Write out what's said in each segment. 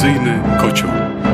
Eurowizyjny kocioł.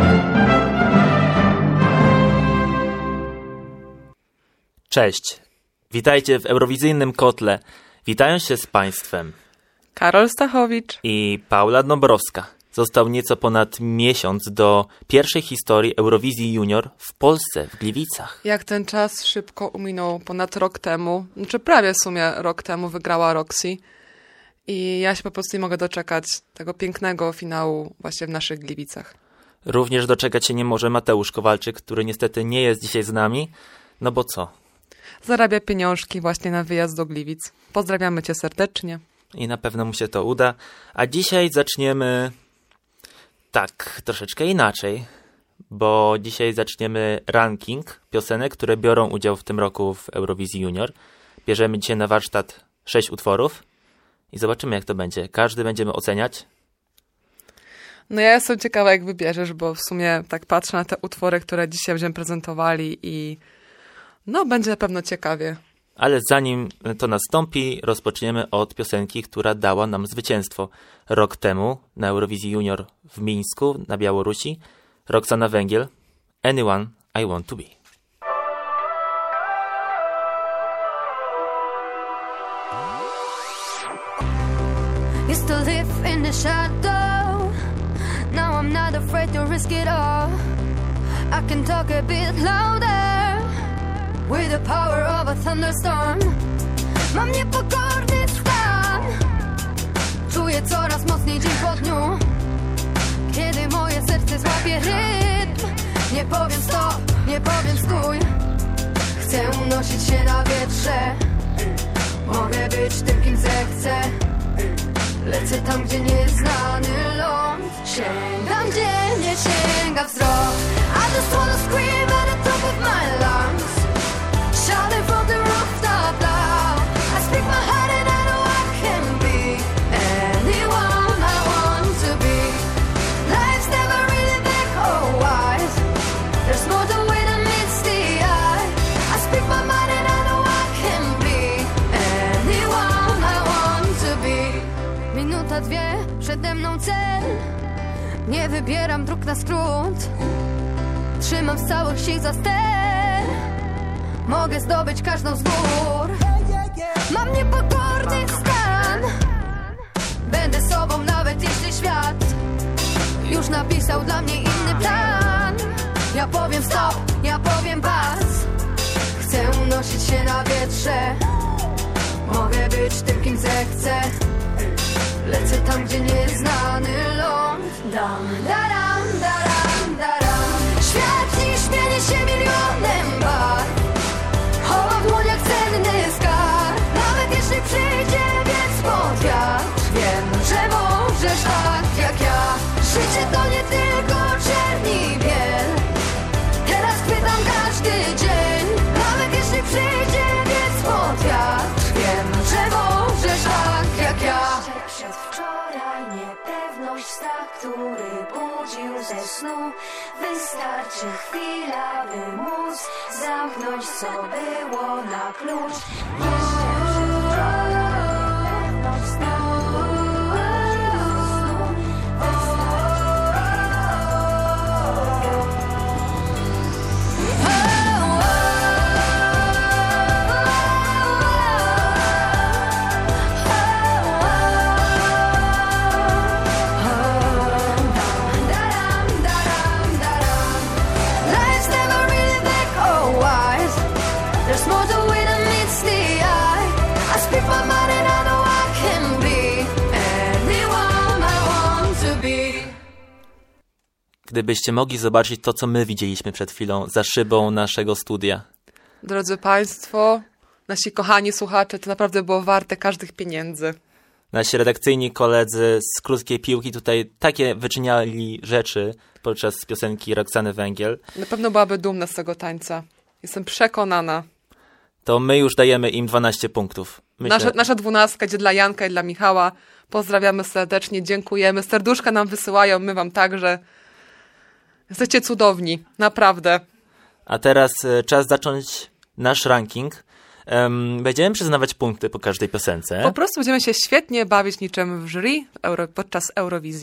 Cześć, witajcie w Eurowizyjnym Kotle. Witają się z Państwem Karol Stachowicz i Paula Dąbrowska. Został nieco ponad miesiąc do pierwszej historii Eurowizji Junior w Polsce, w Gliwicach. Jak ten czas szybko uminął, ponad rok temu, prawie w sumie rok temu wygrała Roxy i ja się po prostu nie mogę doczekać tego pięknego finału właśnie w naszych Gliwicach. Również doczekać się nie może Mateusz Kowalczyk, który niestety nie jest dzisiaj z nami, no bo co? Zarabia pieniążki właśnie na wyjazd do Gliwic. Pozdrawiamy Cię serdecznie. I na pewno mu się to uda. A dzisiaj zaczniemy tak troszeczkę inaczej, bo dzisiaj zaczniemy ranking piosenek, które biorą udział w tym roku w Eurowizji Junior. Bierzemy dzisiaj na warsztat 6 utworów i zobaczymy, jak to będzie. Każdy będziemy oceniać. No ja jestem ciekawa, jak wybierzesz, bo w sumie tak patrzę na te utwory, które dzisiaj będziemy prezentowali i no będzie na pewno ciekawie. Ale zanim to nastąpi, rozpoczniemy od piosenki, która dała nam zwycięstwo rok temu na Eurowizji Junior w Mińsku na Białorusi. Roxana Węgiel, Anyone I Want To Be. Used to live in the shadow. Now I'm not afraid to risk it all. I can talk a bit louder with the power of a thunderstorm. Mam niepokorny stan. Czuję coraz mocniej dzień po dniu. Kiedy moje serce złapie rytm, nie powiem stop, nie powiem stój. Chcę unosić się na wietrze. Mogę być tym, kim zechcę. Lecę tam, gdzie nieznany ląd. Sięgam, gdzie nie sięga wzrok. I just wanna scream at the top of my lungs, shouting from the rooftop loud. I speak my heart and I know I can be anyone I want to be. Life's never really that wise. There's more to it than meets the eye. I speak my mind and I know I can be anyone I want to be. Minuta, dwie, przede mną cel. Nie wybieram dróg na skrót. Trzymam z całych sił za ster. Mogę zdobyć każdą z gór. Mam niepokorny stan. Będę sobą nawet jeśli świat już napisał dla mnie inny plan. Ja powiem stop, ja powiem pas. Chcę unosić się na wietrze. Mogę być tym, kim zechcę. Lecę tam, gdzie nieznany ląd. Dam, daram, daram, daram. Świat dziś śmieni się milionem barw. Chowa w dłoniach cenny skarb. Nawet jeśli przyjdzie wiec pod wiatr, wiem, że możesz tak jak ja. Życie to nie tylko czerni biel. Teraz chwytam każdy dzień. Nawet jeśli przyjdzie wiec pod wiatr, wiem, że możesz tak jak ja. Przedwczoraj niepewność, strach, który budził ze snu. Wystarczy chwila, by móc zamknąć, co było na klucz. Gdybyście mogli zobaczyć to, co my widzieliśmy przed chwilą za szybą naszego studia. Drodzy Państwo, nasi kochani słuchacze, to naprawdę było warte każdych pieniędzy. Nasi redakcyjni koledzy z Krótkiej Piłki tutaj takie wyczyniali rzeczy podczas piosenki Roxany Węgiel. Na pewno byłaby dumna z tego tańca. Jestem przekonana. To my już dajemy im 12 punktów. Nasza 12 idzie dla Janka i dla Michała. Pozdrawiamy serdecznie, dziękujemy. Serduszka nam wysyłają, my wam także. Jesteście cudowni, naprawdę. A teraz czas zacząć nasz ranking. Będziemy przyznawać punkty po każdej piosence. Po prostu będziemy się świetnie bawić niczym w jury podczas Eurowizji.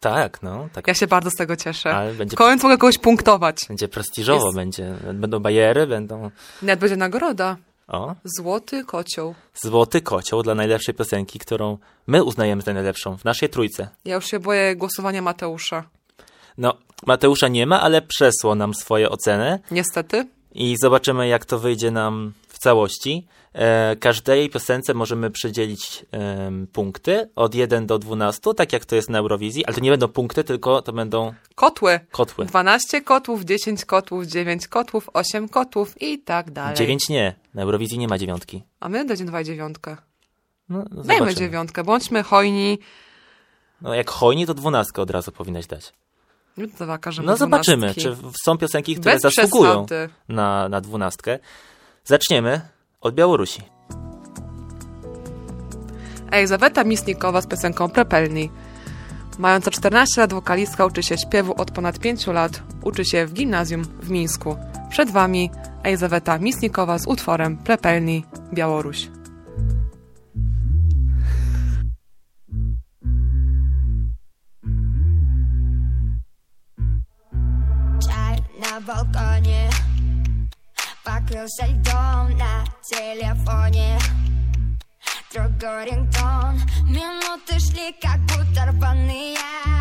Tak, no. Tak. Ja się bardzo z tego cieszę. Ale będzie, W końcu mogę kogoś punktować. będzie prestiżowo, będą bajery, będą... Nawet będzie nagroda. O, Złoty kocioł. Złoty Kocioł dla najlepszej piosenki, którą my uznajemy za najlepszą w naszej trójce. Ja już się boję głosowania Mateusza. No, Mateusza nie ma, ale przesłał nam swoje oceny Niestety. i zobaczymy, jak to wyjdzie nam w całości. Każdej piosence możemy przydzielić punkty od 1 do 12, tak jak to jest na Eurowizji, ale to nie będą punkty, tylko to będą Kotły. kotły. 12 kotłów, 10 kotłów, 9 kotłów, 8 kotłów i tak dalej. 9 nie, na Eurowizji nie ma 9. A my dajmy 9. No, Dajmy zobaczymy. 9. Bądźmy hojni. No, jak hojni, to 12 od razu powinnaś dać. Nie dawała każdemu No zobaczymy, 12. czy są piosenki, które Bez zasługują przesady. na 12. Zaczniemy od Białorusi. Elizaweta Misnikowa z piosenką Prepelni. Mająca 14 lat, wokalistka uczy się śpiewu od ponad 5 lat. Uczy się w gimnazjum w Mińsku. Przed wami Elizaweta Misnikowa z utworem Prepelni, Białoruś. Czaj na balkonie, покрылся льдом на телефоне. Другой рингтон, минуты шли как будто рваные.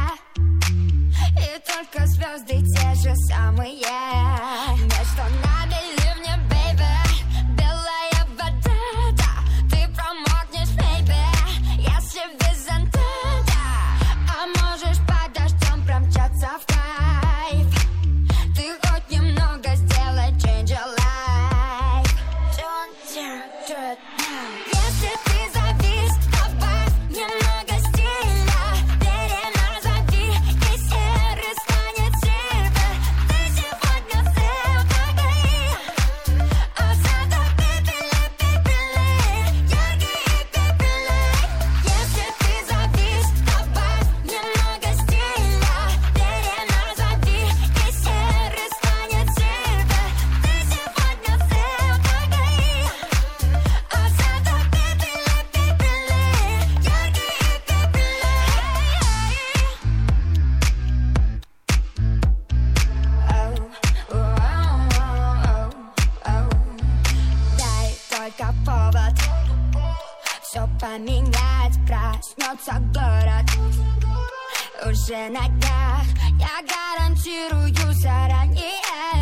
И только звезды те же самые. Между нами ливни, бэйби, белая вода, да. Ты промокнешь, бэйби, если без антенна. А можешь под дождем промчаться в кайф. Ты хоть немного сделай change your life. Don't dare do it now. Если ты завис, добавь немного стиля. Переназови, и серый станет сильвер. Ты сегодня все погори. А завтра пепели, яркие пепели. Если ты завис, добавь немного стиля. Переназови, и серый станет сильвер. Ты сегодня все погори. А завтра пепели, яркие Дай только повод все поменять, проснется город уже на днях. Я гарантирую заранее,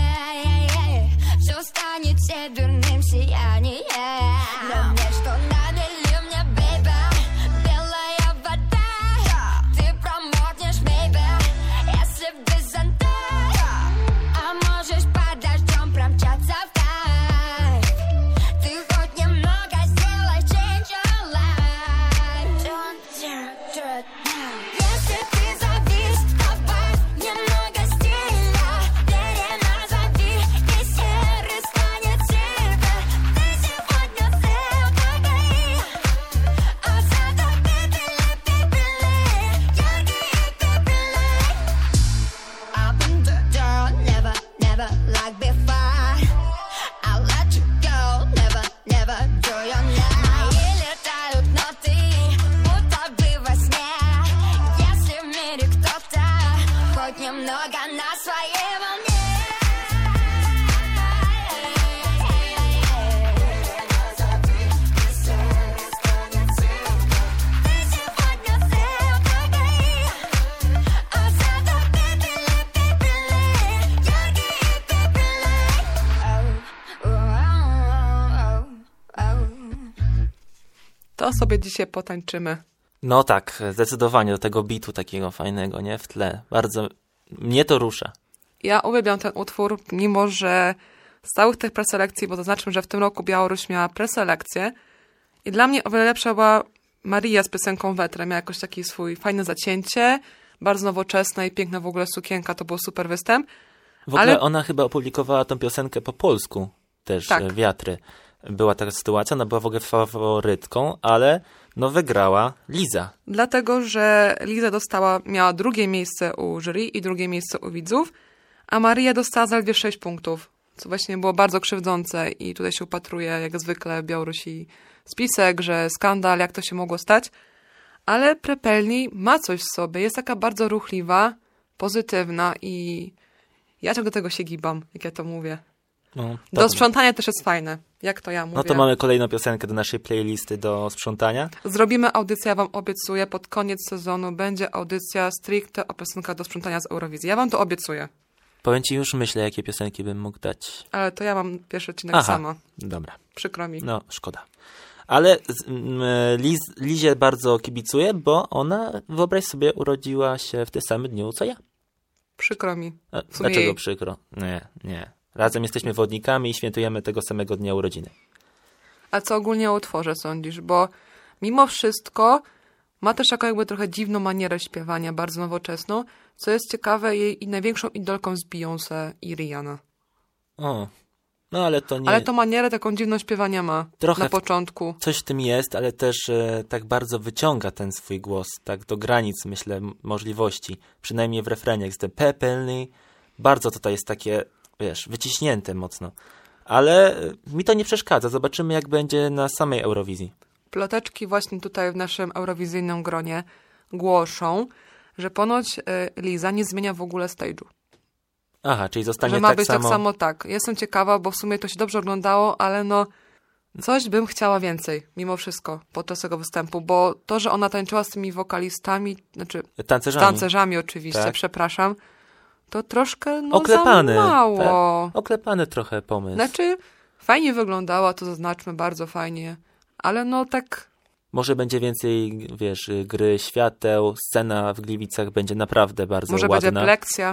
все станет северным сиянием. Но между нами ливня, бэйби, белая вода. Ты промокнешь, бэйби, если без антенна. А можешь под дождем промчаться в кайф. Ты хоть немного сделай change your life. Don't dare do it now. Если ты завис, добавь немного стиля. Переназови, и серый станет сильвер. Ты сегодня все погори. А завтра пепели, яркие пепели. I've been down, never, never like before. I'll let you go, never, never do your now. Мои летают ноты, будто бы во сне. Если в мире кто-то хоть немного на своей волне. Ты сегодня все погори. А завтра пепели, яркие пепели. To sobie dzisiaj potańczymy. No tak, zdecydowanie do tego bitu takiego fajnego, nie? W tle. Bardzo mnie to rusza. Ja uwielbiam ten utwór, mimo że z całych tych preselekcji, bo zaznaczmy, że w tym roku Białoruś miała preselekcję i dla mnie o wiele lepsza była Maria z piosenką Wetrę. Miała jakoś taki swój fajne zacięcie, bardzo nowoczesne i piękna w ogóle sukienka, to był super występ. W ogóle Ale- ona chyba opublikowała tą piosenkę po polsku też, Tak. Wiatry. Była taka sytuacja, ona była w ogóle faworytką, ale no wygrała Liza. Dlatego, że Liza miała drugie miejsce u jury i drugie miejsce u widzów, a Maria dostała zaledwie 6 punktów, co właśnie było bardzo krzywdzące i tutaj się upatruje jak zwykle Białorusi spisek, że skandal, jak to się mogło stać. Ale Prepelny ma coś w sobie, jest taka bardzo ruchliwa, pozytywna i ja ciągle do tego się gibam, jak ja to mówię. No, Do sprzątania też jest fajne, jak to ja mówię. No to mamy kolejną piosenkę do naszej playlisty do sprzątania. Zrobimy audycję, ja wam obiecuję, pod koniec sezonu będzie audycja stricte o piosenkach do sprzątania z Eurowizji. Ja wam to obiecuję. Powiem ci, już myślę, jakie piosenki bym mógł dać. Ale to ja mam pierwszy odcinek sama. Dobra. Przykro mi. No, szkoda. Ale Lizie bardzo kibicuję, bo ona, wyobraź sobie, urodziła się w tym samym dniu, co ja. Przykro mi. Dlaczego jej. przykro? Nie. Razem jesteśmy wodnikami i świętujemy tego samego dnia urodziny. A co ogólnie o utworze sądzisz? Bo mimo wszystko ma też taką jakby trochę dziwną manierę śpiewania, bardzo nowoczesną, co jest ciekawe, jej i największą idolką z Beyoncé i Rihanna. O, no ale to nie... Ale to manierę taką dziwną śpiewania ma Trochę na początku. Coś w tym jest, ale też tak bardzo wyciąga ten swój głos, tak do granic, myślę, możliwości. Przynajmniej w refrenie, jak jest ten Pepelny. Bardzo tutaj jest takie, wiesz, wyciśnięte mocno. Ale mi to nie przeszkadza. Zobaczymy, jak będzie na samej Eurowizji. Ploteczki właśnie tutaj w naszym eurowizyjnym gronie głoszą, że ponoć Liza nie zmienia w ogóle stage'u. Aha, czyli zostanie że ma tak być samo... tak samo, tak. Jestem ciekawa, bo w sumie to się dobrze oglądało, ale no coś bym chciała więcej, mimo wszystko, podczas tego występu, bo to, że ona tańczyła z tymi wokalistami, znaczy tancerzami oczywiście, tak. Przepraszam, to troszkę oklepany, za mało. Tak. Oklepany trochę pomysł. Znaczy, fajnie wyglądała, to zaznaczmy, bardzo fajnie, ale no tak... Może będzie więcej, wiesz, gry świateł, scena w Gliwicach będzie naprawdę bardzo Może ładna. będzie pleksia.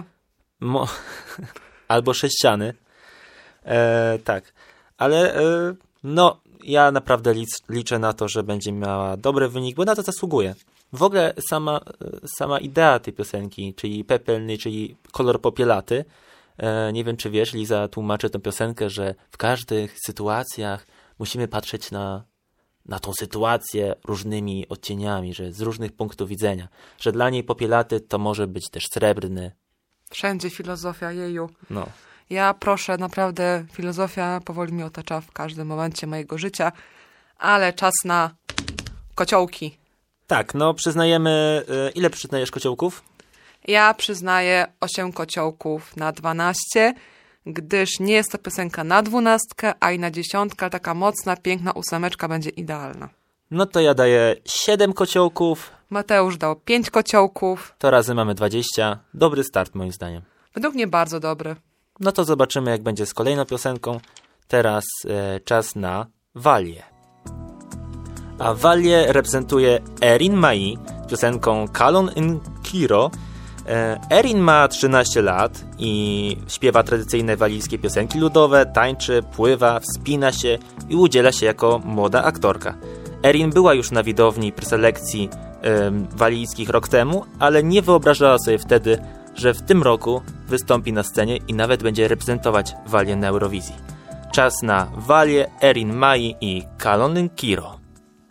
Albo sześciany. Tak. Ale no, ja naprawdę liczę na to, że będzie miała dobry wynik, bo na to zasługuje. W ogóle sama idea tej piosenki, czyli Pepelny, czyli kolor popielaty, nie wiem, czy wiesz, Liza tłumaczy tę piosenkę, że w każdych sytuacjach musimy patrzeć na tą sytuację różnymi odcieniami, że z różnych punktów widzenia. Że dla niej popielaty to może być też srebrny. Wszędzie filozofia, jeju. No. Ja proszę, naprawdę, filozofia powoli mnie otacza w każdym momencie mojego życia, ale czas na kociołki. Tak, no przyznajemy... Ile przyznajesz kociołków? Ja przyznaję 8 kociołków na 12, gdyż nie jest to piosenka na 12, a i na 10, taka mocna, piękna 8 będzie idealna. No to ja daję 7 kociołków. Mateusz dał 5 kociołków. To razem mamy 20. Dobry start moim zdaniem. Według mnie bardzo dobry. No to zobaczymy, jak będzie z kolejną piosenką. Teraz czas na Valię. A Valię reprezentuje Erin Mai piosenką Kalon in Kiro. Erin ma 13 lat i śpiewa tradycyjne walijskie piosenki ludowe, tańczy, pływa, wspina się i udziela się jako młoda aktorka. Erin była już na widowni preselekcji walijskich rok temu, ale nie wyobrażała sobie wtedy, że w tym roku wystąpi na scenie i nawet będzie reprezentować Valię na Eurowizji. Czas na Valię, Erin Mai i Kalon Kiro.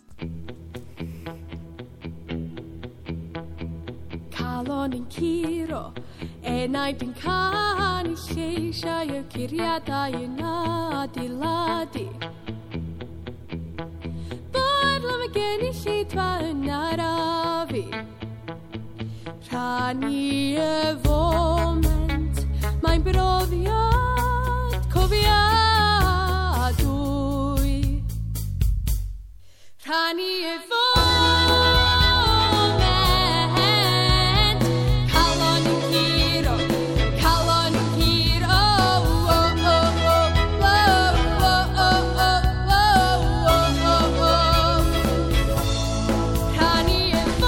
Kalon Kiro, enaitin kani sheisha ja kirjata ja naadiladi. Podlemme geni sheitva naravi. Rani moment, mein broviat koviadui. Rani moment, kalon kiro, kalon kiro, oh oh oh oh oh oh oh oh oh. Rani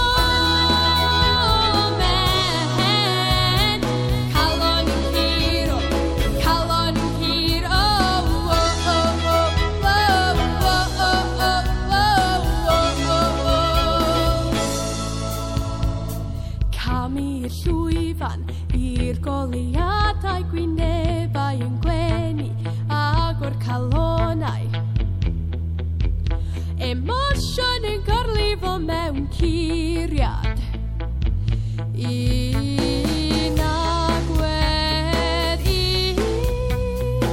moment, kalon kiro, kalon kiro, oh oh oh oh oh oh. Camir llwyfan i'r goliadau gwynebau yn gwenu agor calonau. Emosiwn yn gorlifo mewn curiad. Un agwedd, un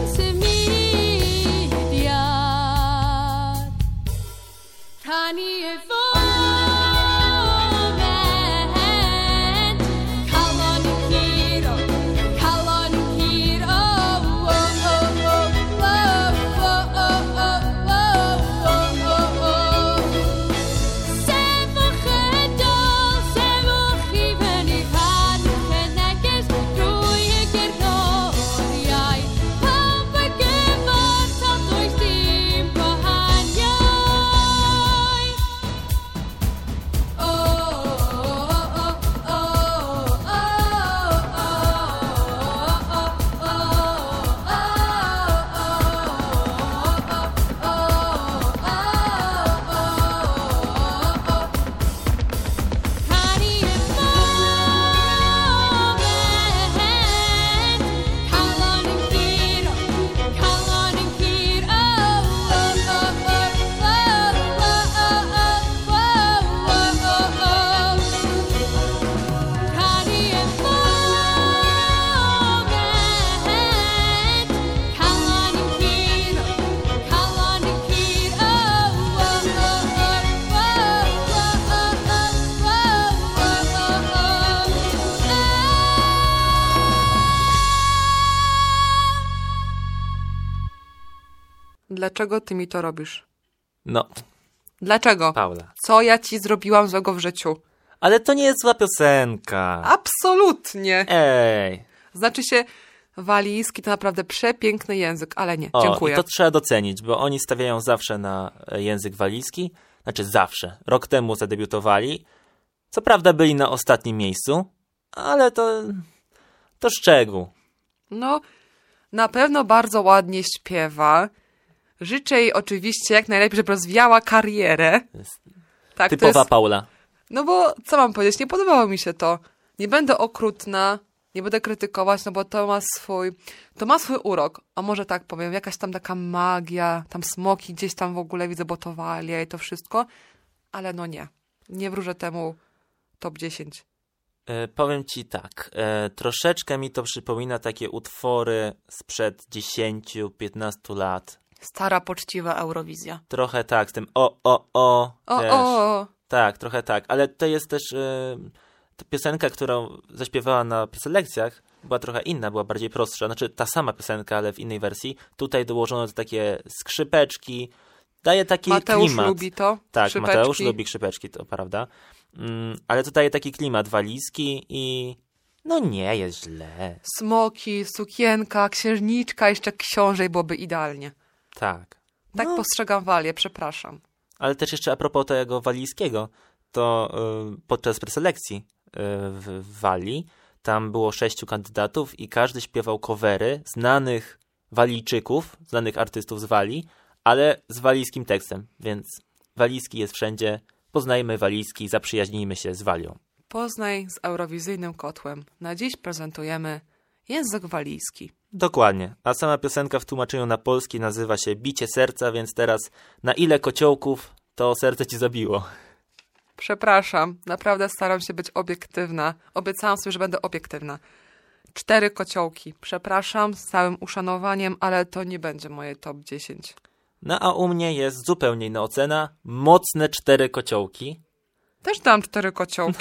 symudiad. Rhannu y Dlaczego ty mi to robisz? No, Dlaczego? Paula. Co ja ci zrobiłam złego w życiu? Ale to nie jest zła piosenka. Absolutnie. Ej. Znaczy się, walijski to naprawdę przepiękny język, ale nie, O, dziękuję. i to trzeba docenić, bo oni stawiają zawsze na język walijski. Znaczy zawsze. Rok temu zadebiutowali. Co prawda byli na ostatnim miejscu, ale to szczegół. No, na pewno bardzo ładnie śpiewa. Życzę jej oczywiście jak najlepiej, żeby rozwijała karierę. Tak, to Typowa jest... Paula. No bo, co mam powiedzieć, nie podobało mi się to. Nie będę okrutna, nie będę krytykować, no bo to ma swój urok. A może tak powiem, jakaś tam taka magia, tam smoki gdzieś tam w ogóle widzę, bo to walia i to wszystko. Ale no nie wróżę temu top 10. Powiem ci tak, troszeczkę mi to przypomina takie utwory sprzed 10-15 lat. Stara, poczciwa Eurowizja. Trochę tak, z tym też. Tak, trochę tak, ale to jest też ta piosenka, którą zaśpiewała na preselekcjach, była trochę inna, była bardziej prostsza, znaczy ta sama piosenka, ale w innej wersji. Tutaj dołożono takie skrzypeczki, daje taki Mateusz klimat. lubi to, Tak, skrzypeczki. Mateusz lubi skrzypeczki, to prawda. Ale to daje taki klimat walijski i no nie jest źle. Smoki, sukienka, księżniczka, jeszcze książę byłoby idealnie. Tak. Tak postrzegam Walię, przepraszam. Ale też jeszcze a propos tego walijskiego, to podczas preselekcji w Walii tam było 6 kandydatów i każdy śpiewał covery znanych Walijczyków, znanych artystów z Walii, ale z walijskim tekstem, więc walijski jest wszędzie. Poznajmy walijski, zaprzyjaźnijmy się z Walią. Poznaj z eurowizyjnym kotłem. Na dziś prezentujemy język walijski. Dokładnie, a sama piosenka w tłumaczeniu na polski nazywa się Bicie serca, więc teraz na ile kociołków to serce ci zabiło? Przepraszam, naprawdę staram się być obiektywna. Obiecałam sobie, że będę obiektywna. 4 kociołki. Przepraszam, z całym uszanowaniem, ale to nie będzie moje top 10. No a u mnie jest zupełnie inna ocena. Mocne 4 kociołki. Też dam 4 kociołki.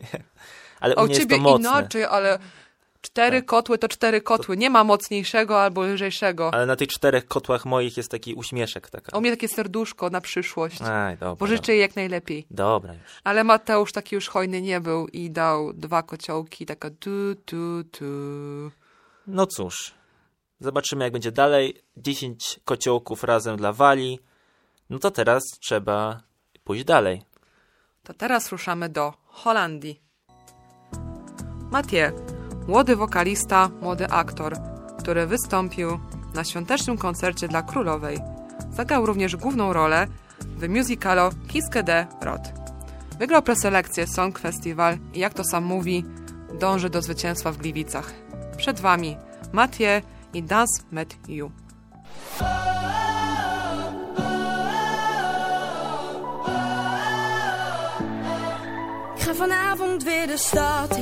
Ale A u u mnie jest ciebie to mocne. inaczej, ale 4 kotły to 4 kotły. Nie ma mocniejszego albo lżejszego. Ale na tych 4 kotłach moich jest taki uśmieszek. Taka. U mnie takie serduszko na przyszłość. Aj, dobra. Bo życzę jej jak najlepiej. Dobra już. Ale Mateusz taki już hojny nie był i dał 2 kociołki, taka tu. No cóż. Zobaczymy jak będzie dalej. 10 kociołków razem dla Walii. No to teraz trzeba pójść dalej. To teraz ruszamy do Holandii. Mathieu, młody wokalista, młody aktor, który wystąpił na świątecznym koncercie dla królowej. Zagrał również główną rolę w musicalu Kiske de Rot. Wygrał preselekcję Song Festival i jak to sam mówi, dąży do zwycięstwa w Gliwicach. Przed wami Mathieu i Dance Met You. Ik ga vanavond weer de stad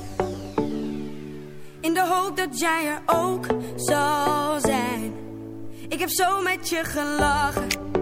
in de hoop dat jij er ook zal zijn. Ik heb zo met je gelachen,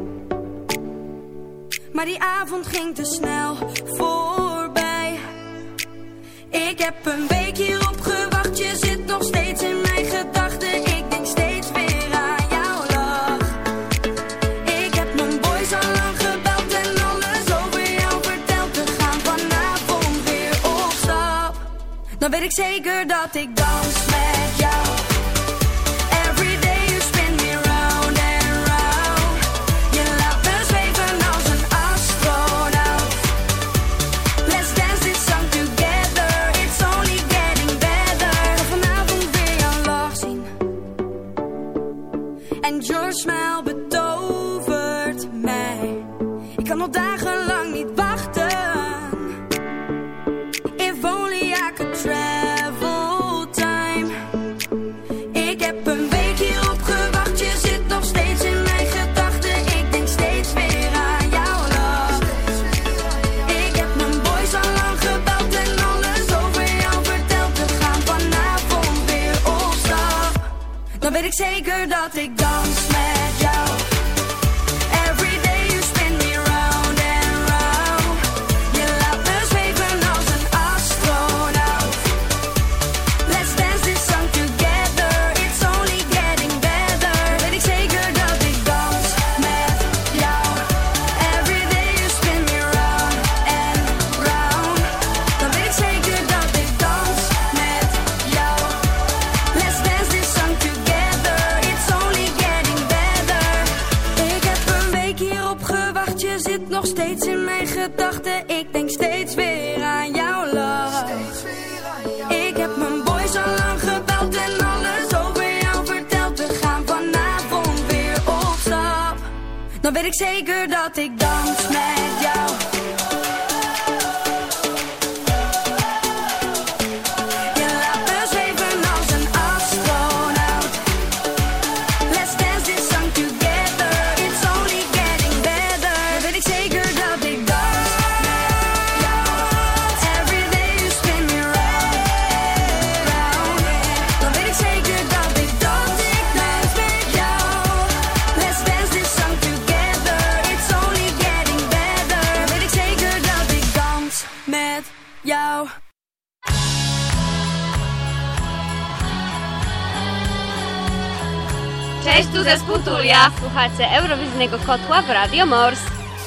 maar die avond ging te snel voorbij. Ik heb een week hierop gewacht, je zit nog steeds in mijn gedachten. Ik denk steeds weer aan jouw lach. Ik heb mijn boys al lang gebeld en alles over jou verteld. We gaan vanavond weer op stap. Dan weet ik zeker dat ik dans met jou. Every day you spin me round and round. Je laat me zweven als een astronaut. Let's dance this song together. It's only getting better. Vanavond weer jouw lach zien. En your smile betovert mij. Ik kan al dagenlang niet wachten. If only I could travel time. Ik heb een week hierop gewacht. Je zit nog steeds in mijn gedachten. Ik denk steeds weer aan jouw lach. Ik heb mijn boys al lang gebeld en alles over jou verteld. We gaan vanavond weer op stap. Dan weet ik zeker dat ik dans met jou. Every day you spin me round and round. Je laat me zweven als een astronaut. Let's dance this song together. It's only getting better. Weet ik zeker dat ik dans zit nog steeds in mijn gedachten. Ik denk steeds weer aan jouw lach. Ik heb mijn boys al lang gebeld en alles over jou verteld. We gaan vanavond weer op stap. Dan weet ik zeker dat ik dans met jou. Cześć, tu zespół Tulia. Słuchacie Eurowizyjnego Kotła w Radio Mors.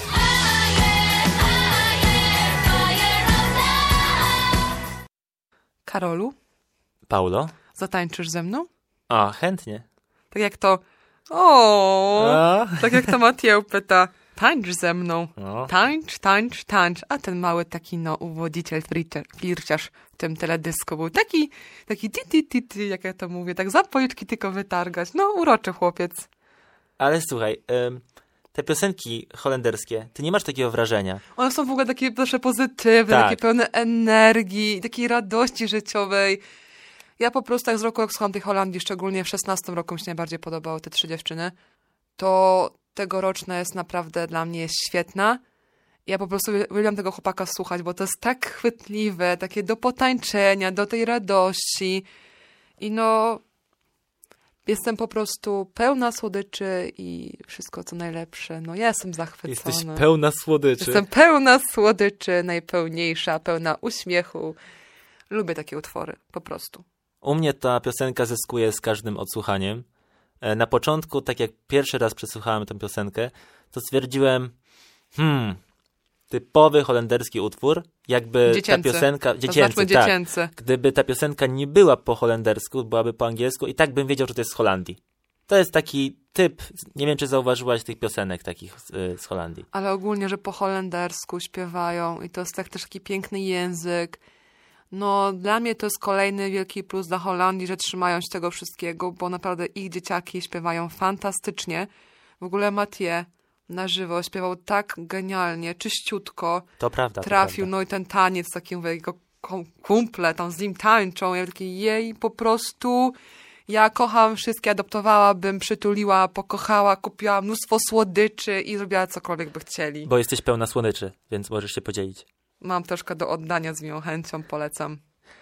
Karolu, Paulo? zatańczysz ze mną? A, chętnie. Tak jak to... Tak jak to Matieł pyta. Tańcz ze mną. No. Tańcz, tańcz, tańcz. A ten mały taki, uwodziciel, flirciarz w tym teledysku był taki ty, jak ja to mówię, tak za policzki tylko wytargać. No, uroczy chłopiec. Ale słuchaj, te piosenki holenderskie, ty nie masz takiego wrażenia. One są w ogóle takie proszę pozytywne, Tak. takie pełne energii, takiej radości życiowej. Ja po prostu tak z roku, jak słucham tej Holandii, szczególnie w 16 roku mi się najbardziej podobały te 3 dziewczyny, to tegoroczna jest naprawdę dla mnie świetna. Ja po prostu uwielbiam tego chłopaka słuchać, bo to jest tak chwytliwe, takie do potańczenia, do tej radości. I jestem po prostu pełna słodyczy i wszystko co najlepsze. Ja jestem zachwycona. Jesteś pełna słodyczy. Jestem pełna słodyczy, najpełniejsza, pełna uśmiechu. Lubię takie utwory, po prostu. U mnie ta piosenka zyskuje z każdym odsłuchaniem. Na początku, tak jak pierwszy raz przesłuchałem tę piosenkę, to stwierdziłem, typowy holenderski utwór, jakby Dziecięcy. ta piosenka... Oznaczmy dziecięcy. Tak. Gdyby ta piosenka nie była po holendersku, byłaby po angielsku i tak bym wiedział, że to jest z Holandii. To jest taki typ, nie wiem, czy zauważyłaś tych piosenek takich z Holandii. Ale ogólnie, że po holendersku śpiewają i to jest też taki piękny język. Dla mnie to jest kolejny wielki plus dla Holandii, że trzymają się tego wszystkiego, bo naprawdę ich dzieciaki śpiewają fantastycznie. W ogóle Mathieu na żywo śpiewał tak genialnie, czyściutko. To prawda. Trafił, to prawda. i ten taniec, taki mówię, jego kumple tam z nim tańczą. Ja taki po prostu... Ja kocham wszystkie, adoptowałabym, przytuliła, pokochała, kupiła mnóstwo słodyczy i zrobiła cokolwiek by chcieli. Bo jesteś pełna słodyczy, więc możesz się podzielić. Mam troszkę do oddania z miłą chęcią, polecam.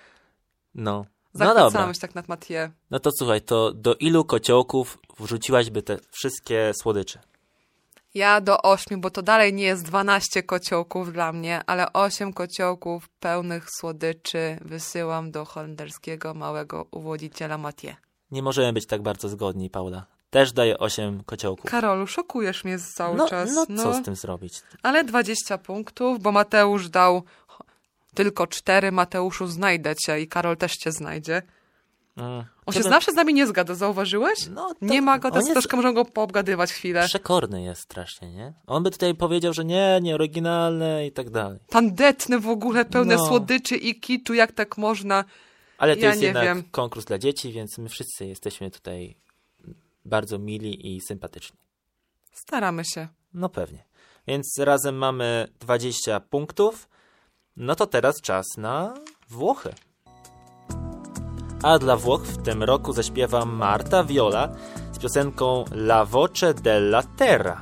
No Zachwycamy dobra. się tak nad Mathieu. No to słuchaj, to do ilu kociołków wrzuciłaś te wszystkie słodycze? Ja do 8, bo to dalej nie jest 12 kociołków dla mnie, ale 8 kociołków pełnych słodyczy wysyłam do holenderskiego małego uwodziciela Mathieu. Nie możemy być tak bardzo zgodni, Paula. Też daję 8 kociołków. Karolu, szokujesz mnie cały czas. Co z tym zrobić? Ale 20 punktów, bo Mateusz dał tylko 4. Mateuszu, znajdę cię i Karol też cię znajdzie. On się zawsze z nami nie zgadza, zauważyłeś? Nie ma go, to jest troszkę możemy go poobgadywać chwilę. Przekorny jest strasznie, nie? On by tutaj powiedział, że nie oryginalne i tak dalej. Tandetny w ogóle, pełne słodyczy i kiczu, jak tak można? Ale to ja jest nie jednak wiem. konkurs dla dzieci, więc my wszyscy jesteśmy tutaj bardzo mili i sympatyczni. Staramy się. No pewnie. Więc razem mamy 20 punktów. No to teraz czas na Włochy. A dla Włoch w tym roku zaśpiewa Marta Viola z piosenką La Voce della Terra.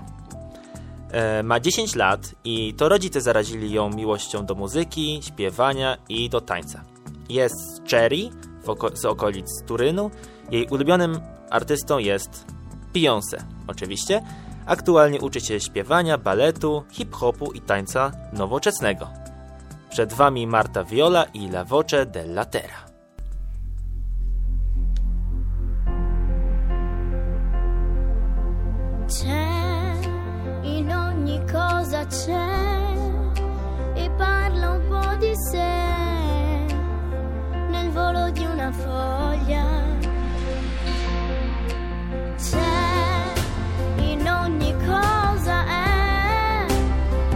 Ma 10 lat i to rodzice zarazili ją miłością do muzyki, śpiewania i do tańca. Jest z Cherry, z okolic Turynu. Jej ulubionym artystą jest Beyoncé, oczywiście. Aktualnie uczy się śpiewania, baletu, hip-hopu i tańca nowoczesnego. Przed wami Marta Viola i La Voce della Terra. C'è, in ogni cosa c'è, e parla un po' di sé, nel volo di una foglia. C'è, in ogni cosa è,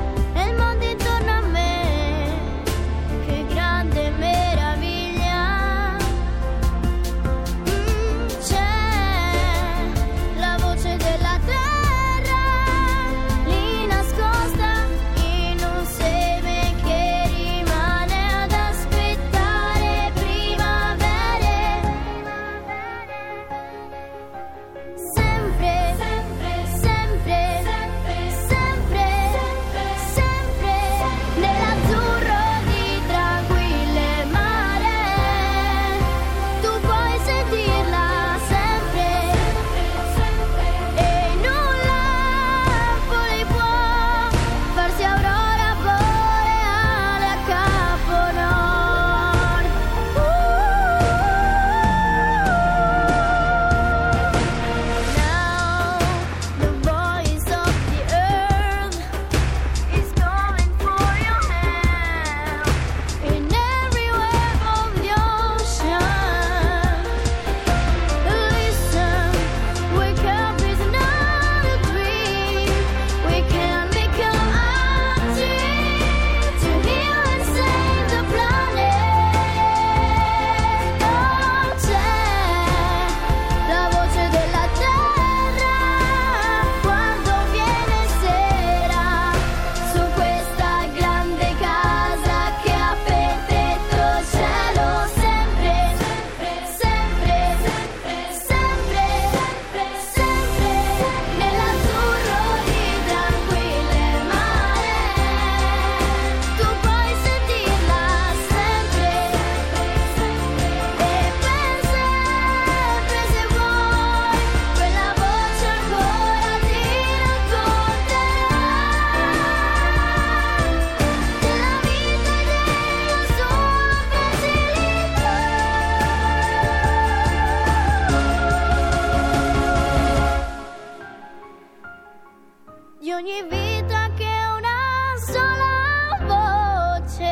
di ogni vita che è una sola voce.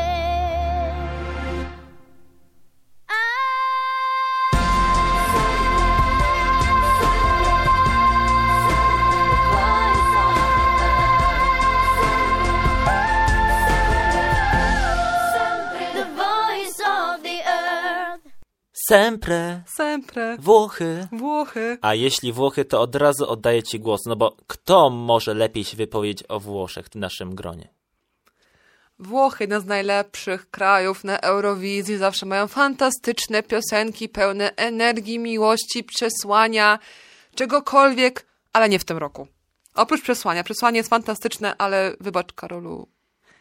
The voice of the earth. Sempre. Sempre. Włochy. Włochy. A jeśli Włochy, to od razu oddaję ci głos, no bo kto może lepiej się wypowiedzieć o Włoszech w naszym gronie? Włochy, jeden z najlepszych krajów na Eurowizji, zawsze mają fantastyczne piosenki pełne energii, miłości, przesłania, czegokolwiek, ale nie w tym roku. Oprócz przesłania. Przesłanie jest fantastyczne, ale wybacz, Karolu.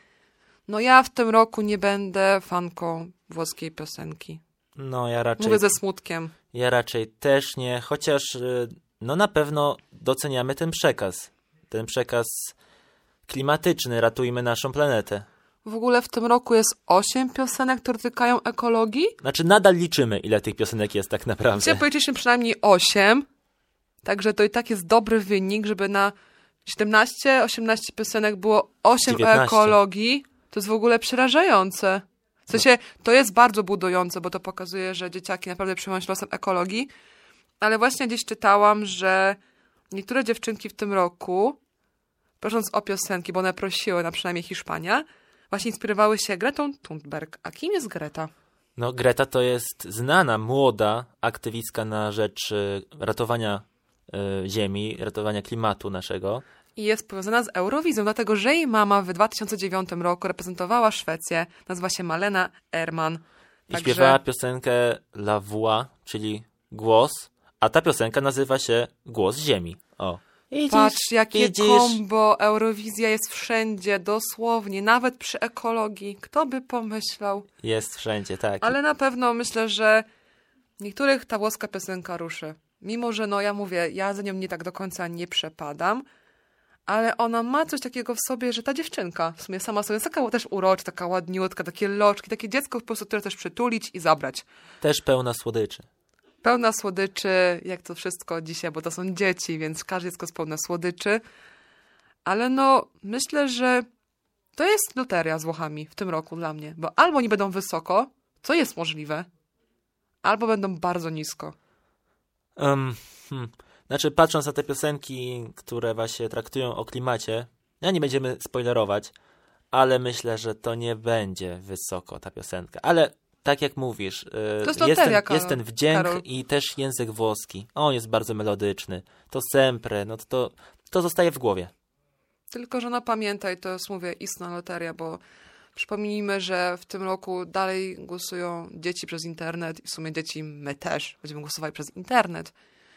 No ja w tym roku nie będę fanką włoskiej piosenki. No ja raczej... Mówię ze smutkiem. Ja raczej też nie, chociaż no na pewno doceniamy ten przekaz. Ten przekaz klimatyczny, ratujmy naszą planetę. W ogóle w tym roku jest 8 piosenek, które dotykają ekologii. Znaczy nadal liczymy, ile tych piosenek jest tak naprawdę. Dzisiaj powiedzieliśmy przynajmniej 8, także to i tak jest dobry wynik, żeby na 17-18 piosenek było 8 o 19. ekologii. To jest w ogóle przerażające. W sensie, to jest bardzo budujące, bo to pokazuje, że dzieciaki naprawdę przejmują się losem ekologii. Ale właśnie gdzieś czytałam, że niektóre dziewczynki w tym roku, prosząc o piosenki, bo one prosiły, na przynajmniej Hiszpania, właśnie inspirowały się Gretą Thunberg. A kim jest Greta? No Greta to jest znana, młoda aktywistka na rzecz ratowania ziemi, ratowania klimatu naszego. I jest powiązana z Eurowizją, dlatego że jej mama w 2009 roku reprezentowała Szwecję. Nazywa się Malena Erdman. I śpiewała piosenkę La Voix, czyli głos, a ta piosenka nazywa się Głos Ziemi. O. Widzisz, patrz, jakie kombo. Eurowizja jest wszędzie, dosłownie, nawet przy ekologii. Kto by pomyślał? Jest wszędzie, tak. Ale na pewno myślę, że niektórych ta włoska piosenka ruszy. Mimo, że no ja mówię, ja za nią nie tak do końca nie przepadam, ale ona ma coś takiego w sobie, że ta dziewczynka w sumie sama sobie jest taka też urocza, taka ładniutka, takie loczki, takie dziecko po prostu, które też przytulić i zabrać. Też pełna słodyczy. Pełna słodyczy, jak to wszystko dzisiaj, bo to są dzieci, więc każde dziecko jest pełne słodyczy. Ale no, myślę, że to jest loteria z Włochami w tym roku dla mnie, bo albo oni będą wysoko, co jest możliwe, albo będą bardzo nisko. Znaczy, patrząc na te piosenki, które właśnie traktują o klimacie, ja nie będziemy spoilerować, ale myślę, że to nie będzie wysoko ta piosenka. Ale tak jak mówisz, jest ten wdzięk, Karol. I też język włoski. On jest bardzo melodyczny. To sempre, no to zostaje w głowie. Tylko, że no pamiętaj, to jest, mówię, istna loteria, bo przypomnijmy, że w tym roku dalej głosują dzieci przez internet i w sumie dzieci, my też będziemy głosowali przez internet.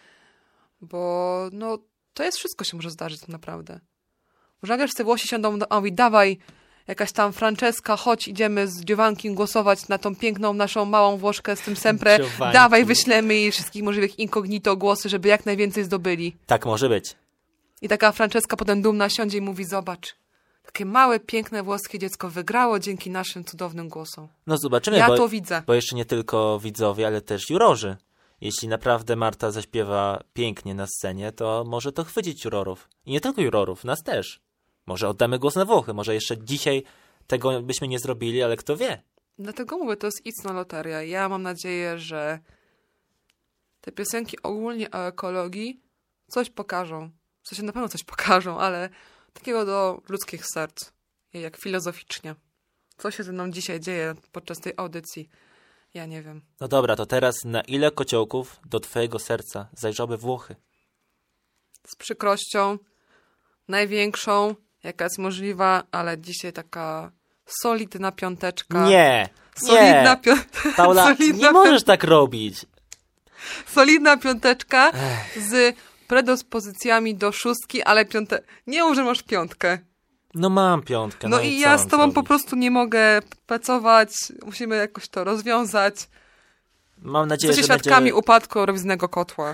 Bo no, to jest wszystko się może zdarzyć tak naprawdę. Może nagle wszyscy Włosi siądą do mówi, dawaj, jakaś tam Franceska, chodź, idziemy z Giovankim głosować na tą piękną naszą małą Włoszkę z tym sempre. Giovanni. Dawaj, wyślemy jej wszystkich możliwych incognito głosy, żeby jak najwięcej zdobyli. Tak może być. I taka Franceska potem dumna siądzie i mówi, zobacz, takie małe, piękne włoskie dziecko wygrało dzięki naszym cudownym głosom. No zobaczymy, ja to widzę. Bo jeszcze nie tylko widzowie, ale też jurorzy. Jeśli naprawdę Marta zaśpiewa pięknie na scenie, to może to chwycić jurorów. I nie tylko jurorów, nas też. Może oddamy głos na Włochy, może jeszcze dzisiaj tego byśmy nie zrobili, ale kto wie. Dlatego mówię, to jest istna loteria. Ja mam nadzieję, że te piosenki ogólnie o ekologii coś pokażą. W sensie na pewno coś pokażą, ale takiego do ludzkich serc. Jak filozoficznie. Co się ze mną dzisiaj dzieje podczas tej audycji? Ja nie wiem. No dobra, to teraz na ile kociołków do twojego serca zajrzały Włochy? Z przykrością, największą, jaka jest możliwa, ale dzisiaj taka solidna piąteczka. Nie! Solidna Paula, solidna nie możesz tak robić. Solidna piąteczka z predyspozycjami do 6, ale nie mów, że masz 5. No mam 5. No i ja z tobą po prostu nie mogę pracować. Musimy jakoś to rozwiązać. Mam nadzieję, że świadkami upadku Eurowizyjnego kotła.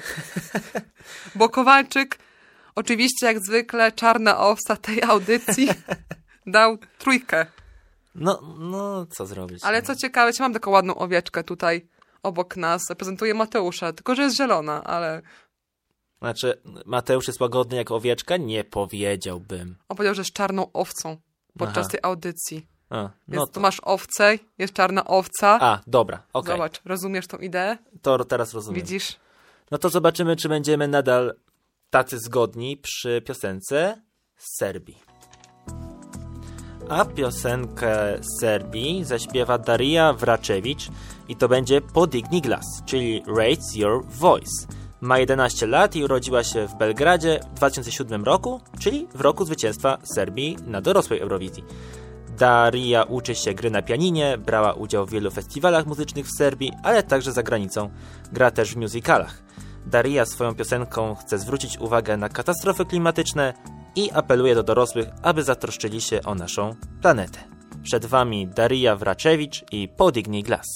Bo Kowalczyk, oczywiście jak zwykle, czarna owca tej audycji, dał 3. No, co zrobić? Ale co ciekawe, mam taką ładną owieczkę tutaj obok nas. Reprezentuje Mateusza, tylko że jest zielona, ale Znaczy, Mateusz jest łagodny jak owieczka? Nie powiedziałbym. On powiedział, że jest czarną owcą podczas Aha. tej audycji. No Więc tu masz owcę, jest czarna owca. A, dobra, okej. Zobacz, rozumiesz tą ideę? To teraz rozumiem. Widzisz? No to zobaczymy, czy będziemy nadal tacy zgodni przy piosence z Serbii. A piosenkę z Serbii zaśpiewa Darija Wraczewicz i to będzie Podignij Glas, czyli Raise Your Voice. Ma 11 lat i urodziła się w Belgradzie w 2007 roku, czyli w roku zwycięstwa Serbii na dorosłej Eurowizji. Darija uczy się gry na pianinie, brała udział w wielu festiwalach muzycznych w Serbii, ale także za granicą. Gra też w musicalach. Darija swoją piosenką chce zwrócić uwagę na katastrofy klimatyczne i apeluje do dorosłych, aby zatroszczyli się o naszą planetę. Przed wami Darija Wraczewicz i Podignij Glas.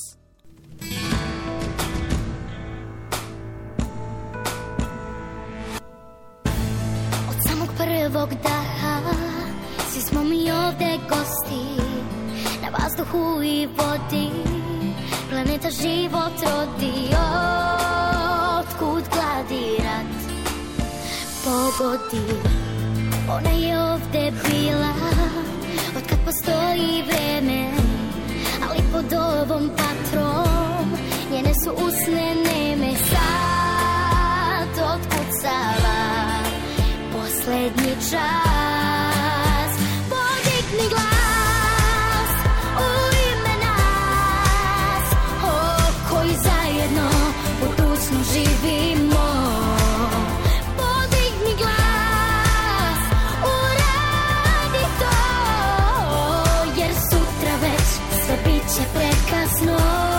Od samog prvog daha svi smo mi ovde gosti, na vazduhu i vodi planeta život rodi. Otkud glad i rat pogodi, ona je ovde bila od kad postoji vreme, ali pod ovom patrom njene su usne neme. Sad otkucava poslednji čas. Podigni glas u ime nas, koji zajedno budućnost živimo. Podigni glas, uradi to, jer sutra već sve bit će prekasno.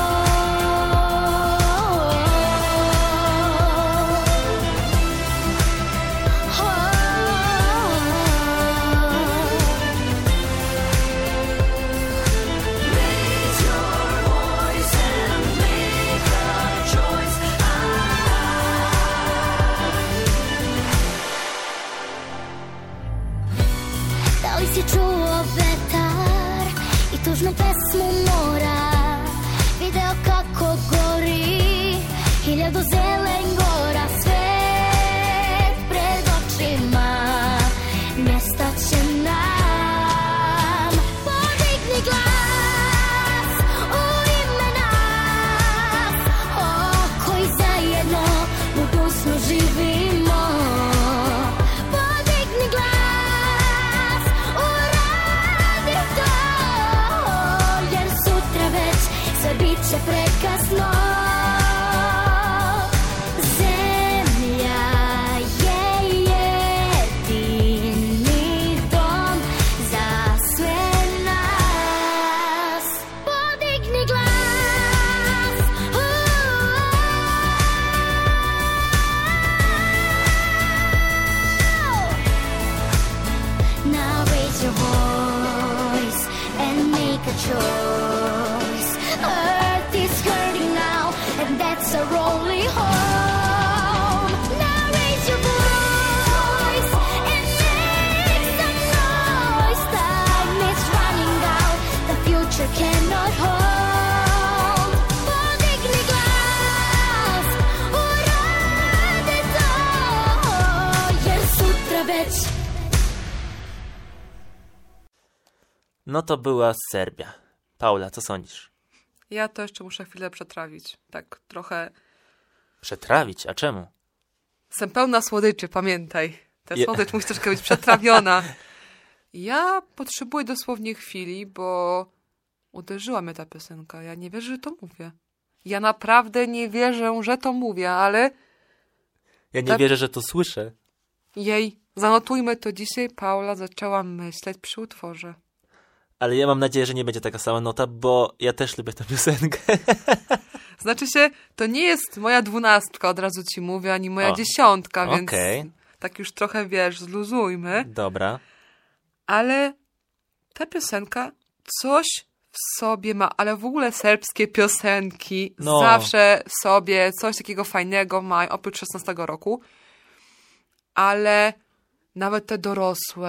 Da li si čuo vetar i tužnu pesmu mora, video kako gori 1000 zelen gora, svet pred očima nestaće nam. Podigni glas u ime nas, koji zajedno budućnost živimo. Podigni glas, uradi to, jer sutra već sve bit će prekasno. Zemlja je jedini dom za sve nas. Podigni glas, now raise your voice and make a choice. Earth is hurting now, and that's our only home. Now raise your voice and make some noise. Time is running out, the future cannot hold. Podigni glas, uradi to, jer sutra već. No to była Serbia. Paula, co sądzisz? Ja to jeszcze muszę chwilę przetrawić. Tak trochę. Przetrawić? A czemu? Jestem pełna słodyczy, pamiętaj. Ta słodycz musi troszkę być przetrawiona. Ja potrzebuję dosłownie chwili, bo uderzyła mnie ta piosenka. Ja nie wierzę, że to mówię. Ja naprawdę nie wierzę, że to mówię, ale Ja nie wierzę, że to słyszę. jej, zanotujmy to dzisiaj. Paula zaczęła myśleć przy utworze. Ale ja mam nadzieję, że nie będzie taka sama nota, bo ja też lubię tę piosenkę. Znaczy się, to nie jest moja 12, od razu ci mówię, ani moja 10, więc tak już trochę, wiesz, zluzujmy. Dobra. Ale ta piosenka coś w sobie ma, ale w ogóle serbskie piosenki zawsze w sobie coś takiego fajnego mają, oprócz 16 roku. Ale nawet te dorosłe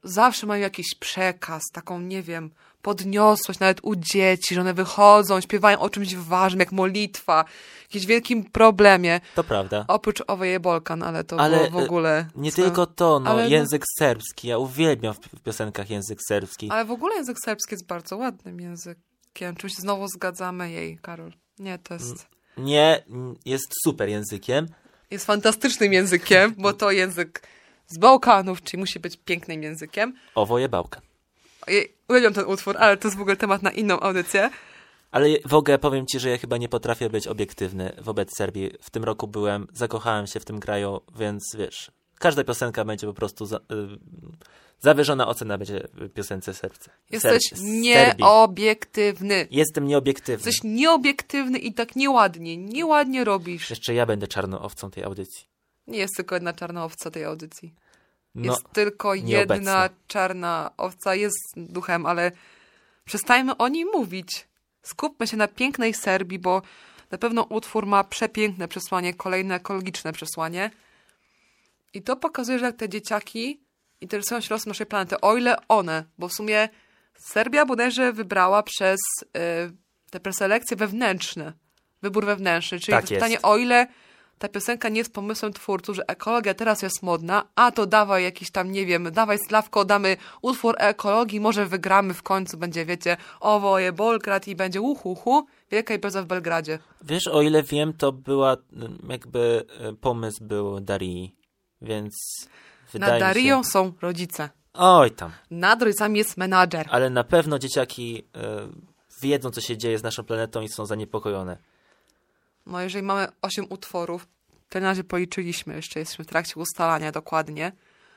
zawsze mają jakiś przekaz, taką, nie wiem, podniosłość nawet u dzieci, że one wychodzą, śpiewają o czymś ważnym, jak modlitwa, jakimś wielkim problemie. To prawda. Oprócz Oweje Bolkan, ale to Ale było w ogóle... nie tylko to, no ale język serbski. Ja uwielbiam w piosenkach język serbski. Ale w ogóle język serbski jest bardzo ładnym językiem. Czy się znowu zgadzamy jej, Karol? Nie, to jest... Nie, jest super językiem. Jest fantastycznym językiem, bo to język z Bałkanów, czyli musi być pięknym językiem. Owoje Bałkan. Uwielbiam ten utwór, ale to jest w ogóle temat na inną audycję. Ale w ogóle powiem ci, że ja chyba nie potrafię być obiektywny wobec Serbii. W tym roku zakochałem się w tym kraju, więc wiesz, każda piosenka będzie po prostu zawyżona ocena będzie piosence Serbce. Jesteś Serbii. nieobiektywny. Jestem nieobiektywny. Jesteś nieobiektywny i tak nieładnie robisz. Jeszcze ja będę czarną owcą tej audycji. Nie jest tylko jedna czarna owca tej audycji. No, Jest tylko jedna nieobecna. czarna owca, jest duchem, ale przestańmy o niej mówić. Skupmy się na pięknej Serbii, bo na pewno utwór ma przepiękne przesłanie, kolejne ekologiczne przesłanie. I to pokazuje, że jak te dzieciaki interesują się losem naszej planety, o ile one, bo w sumie Serbia bodajże wybrała przez te preselekcje wewnętrzne, wybór wewnętrzny, czyli Tak to pytanie, jest. o ile ta piosenka nie jest pomysłem twórców, że ekologia teraz jest modna, a to dawaj jakiś tam, nie wiem, dawaj Sławko, damy utwór ekologii, może wygramy w końcu, będzie, wiecie, Owoje Bolgrad i będzie wielka impreza w Belgradzie. Wiesz, o ile wiem, to była jakby pomysł był Darii, więc wydaje Nad mi Darią się... są rodzice. Oj tam. Nad rodzicami jest menadżer. Ale na pewno dzieciaki wiedzą, co się dzieje z naszą planetą i są zaniepokojone. No jeżeli mamy 8 utworów, to na razie policzyliśmy, jeszcze jesteśmy w trakcie ustalania dokładnie,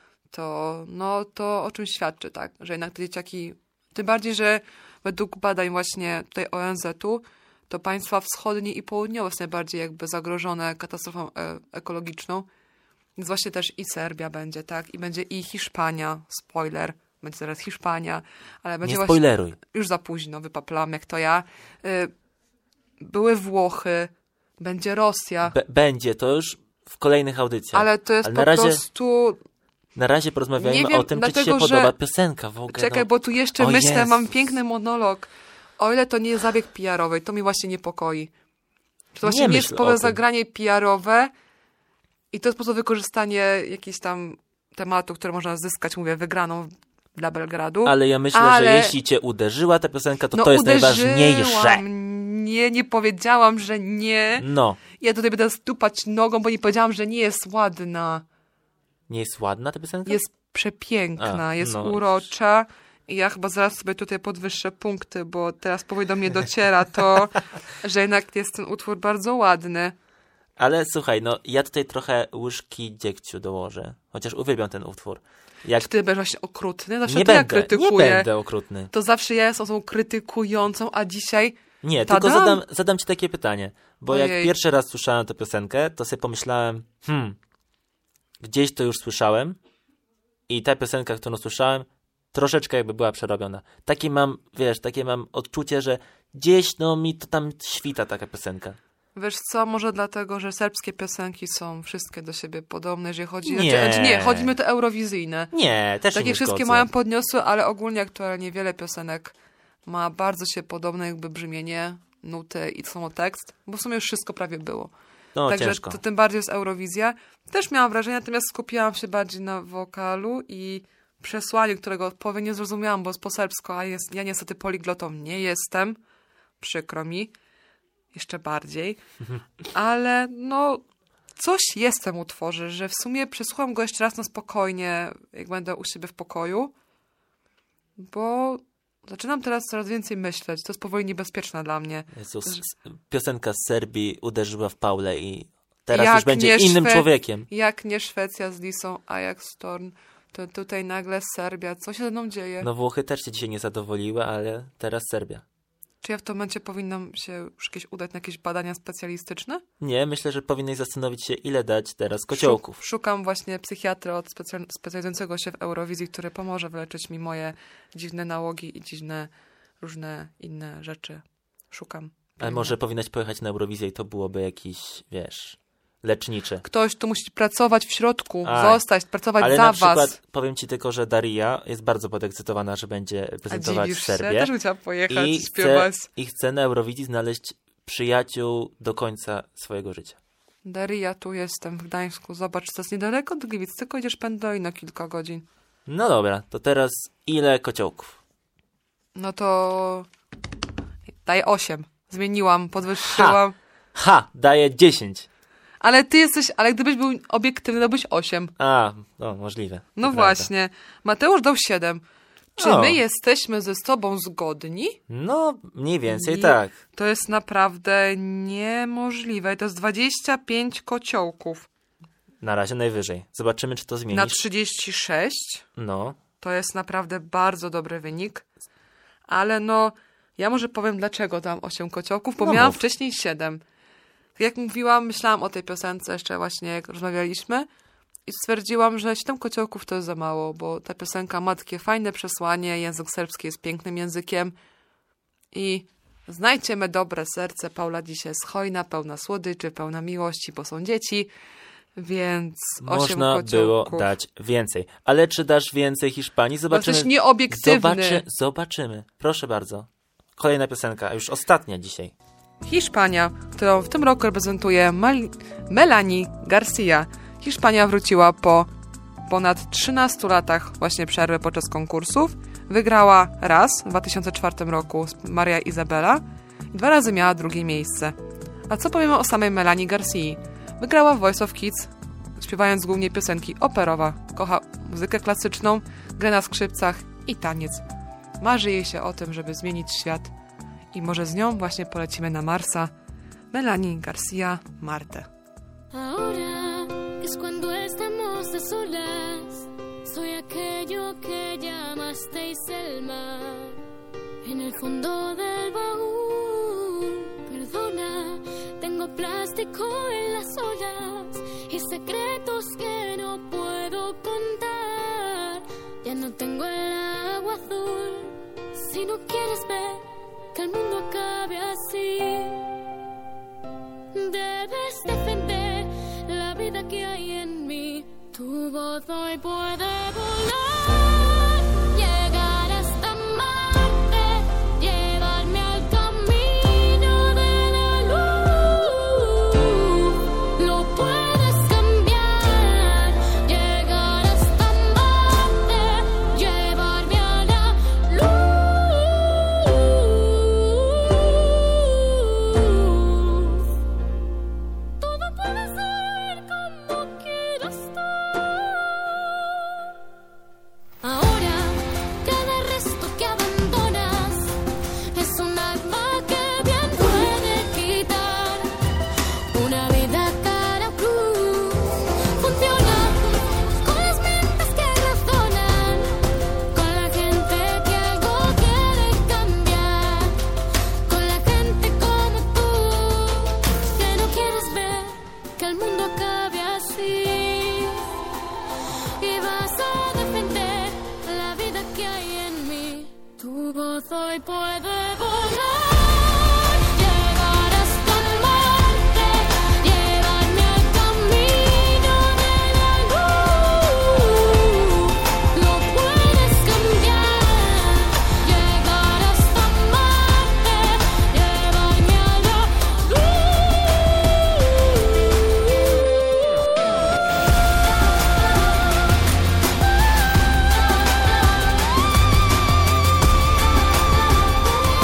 to o czym świadczy, tak? Że jednak te dzieciaki, tym bardziej, że według badań właśnie tutaj ONZ-u, to państwa wschodnie i południowe są najbardziej jakby zagrożone katastrofą ekologiczną. Więc właśnie też i Serbia będzie, tak? I będzie i Hiszpania, spoiler, będzie zaraz Hiszpania, ale będzie Nie właśnie... spoileruj. Już za późno, wypaplam jak to ja. Były Włochy, będzie Rosja. Będzie, to już w kolejnych audycjach. Ale to jest Ale po prostu... Na razie porozmawiajmy Nie wiem, o tym, czy ci się dlatego, że- podoba piosenka w ogóle. Czekaj, no. bo tu jeszcze O myślę, Jezus. mam piękny monolog. O ile to nie jest zabieg PR-owy, to mi właśnie niepokoi. Czy to właśnie nie jest myśl o typowe tym. zagranie PR-owe i to jest po prostu wykorzystanie jakichś tam tematu, które można zyskać, mówię, wygraną dla Belgradu. Ale ja myślę, Ale- że jeśli cię uderzyła ta piosenka, to No, to jest uderzyłam. najważniejsze. Nie powiedziałam, że nie. No. Ja tutaj będę stupać nogą, bo nie powiedziałam, że nie jest ładna. Nie jest ładna ta piosenka? Jest przepiękna, A, jest no. urocza. I ja chyba zaraz sobie tutaj podwyższę punkty, bo teraz powoli do mnie dociera to, że jednak jest ten utwór bardzo ładny. Ale słuchaj, no ja tutaj trochę łyżki dziegciu dołożę. Chociaż uwielbiam ten utwór. Jak Czy ty będziesz właśnie okrutny? Zawsze nie to ja będę, krytykuję. nie będę okrutny. To zawsze ja jestem osobą krytykującą, a dzisiaj... Nie, Tadam! tylko zadam ci takie pytanie. Bo jak Ojej. pierwszy raz słyszałem tę piosenkę, to sobie pomyślałem, gdzieś to już słyszałem i ta piosenka, którą słyszałem, troszeczkę jakby była przerobiona. Takie mam odczucie, że gdzieś mi to tam świta taka piosenka. Wiesz co, może dlatego, że serbskie piosenki są wszystkie do siebie podobne, jeżeli chodzi... Nie. Nie, chodzi mi o te eurowizyjne. Nie, też się Takie nie wszystkie zgodzę. mają podniosłe, ale ogólnie aktualnie wiele piosenek ma bardzo się podobne jakby brzmienie, nuty i samo tekst, bo w sumie już wszystko prawie było. No, Także ciężko. to tym bardziej jest Eurowizja. Też miałam wrażenie, natomiast skupiałam się bardziej na wokalu i przesłaniu, którego połowy nie zrozumiałam, bo jest po serbsku, a ja niestety poliglotą nie jestem. Przykro mi. Jeszcze bardziej. Ale coś jest w tym utworze, że w sumie przesłucham go jeszcze raz na spokojnie, jak będę u siebie w pokoju, bo zaczynam teraz coraz więcej myśleć. To jest powoli niebezpieczne dla mnie. Jezus, piosenka z Serbii uderzyła w Paulę i teraz już Jak będzie nie innym człowiekiem. Jak nie Szwecja z Lisą, Ajax Torn, to tutaj nagle Serbia. Co się ze mną dzieje? No Włochy też się dzisiaj nie zadowoliły, ale teraz Serbia. Czy ja w tym momencie powinnam się już jakieś udać na jakieś badania specjalistyczne? Nie, myślę, że powinnaś zastanowić się, ile dać teraz kociołków. Szukam właśnie psychiatry od specjalizującego się w Eurowizji, który pomoże wyleczyć mi moje dziwne nałogi i dziwne różne inne rzeczy. Szukam. Ale może powinnaś pojechać na Eurowizję i to byłoby jakiś, leczniczy. Ktoś tu musi pracować w środku, A, zostać, pracować Ale za na przykład was. powiem ci tylko, że Daria jest bardzo podekscytowana, że będzie A prezentować dziwisz w się? Serbię. Też bym chciała pojechać, I śpiewać. chce na Eurowizji znaleźć przyjaciół do końca swojego życia. Daria, tu jestem w Gdańsku. Zobacz, to jest niedaleko od Gliwic, tylko idziesz pendolino kilka godzin. No dobra, to teraz ile kociołków? No to daję 8. Zmieniłam, podwyższyłam. Daję 10. Ale ale gdybyś był obiektywny, to byś 8. Możliwe. No To właśnie. Mateusz dał 7. Czy O. my jesteśmy ze sobą zgodni? No, mniej więcej Nie. tak. To jest naprawdę niemożliwe. To jest 25 kociołków Na razie najwyżej. Zobaczymy, czy to na zmienisz. 36. No, To jest naprawdę bardzo dobry wynik. Ale no, ja może powiem, dlaczego dam 8 kociołków, bo No miałam mów. wcześniej 7. Tak jak mówiłam, myślałam o tej piosence jeszcze właśnie, jak rozmawialiśmy i stwierdziłam, że 7 kociołków to jest za mało, bo ta piosenka ma takie fajne przesłanie, język serbski jest pięknym językiem i znajdźcie me dobre serce, Paula dzisiaj jest hojna, pełna słodyczy, pełna miłości, bo są dzieci, więc 8 można kociołków. było dać więcej. Ale czy dasz więcej Hiszpanii? Zobaczymy. jesteś nieobiektywny. Zobaczymy. Proszę bardzo. Kolejna piosenka, już ostatnia dzisiaj. Hiszpania, którą w tym roku reprezentuje Melanie Garcia. Hiszpania wróciła po ponad 13 latach właśnie przerwy podczas konkursów. Wygrała raz w 2004 roku Maria Izabela i 2 razy miała drugie miejsce. A co powiemy o samej Melanie Garcii? Wygrała w Voice of Kids, śpiewając głównie piosenki operowe. Kocha muzykę klasyczną, grę na skrzypcach i taniec. Marzy jej się o tym, żeby zmienić świat. I może z nią właśnie polecimy na Marsa. Melanie Garcia, Marte. Ahora es cuando estamos a solas. Soy aquello que llamasteis el mar. En el fondo del baúl, perdona, tengo plástico en las olas y secretos que no puedo contar. Ya no tengo el agua azul. Si no quieres ver que el mundo acabe así, debes defender la vida que hay en mí. Tu voz hoy puede volar, llegar hasta Marte, llevarme al camino de la luz. Lo puedes cambiar, llegar hasta Marte, llevarme a la luz. Todo puede ser como quiero estar. Ahora, cada resto que abandonas es un arma que bien puede quitar. Una vida cara o cruz funciona con las mentes que razonan, con la gente que algo quiere cambiar, con la gente como tú, que no quieres ver que el mundo acabe así. Y vas a defender la vida que hay en mí. Tu voz hoy puede volar, llegar hasta Marte, llevarme al camino de la luz. Lo puedes cambiar, llegar hasta Marte, llevarme a la luz.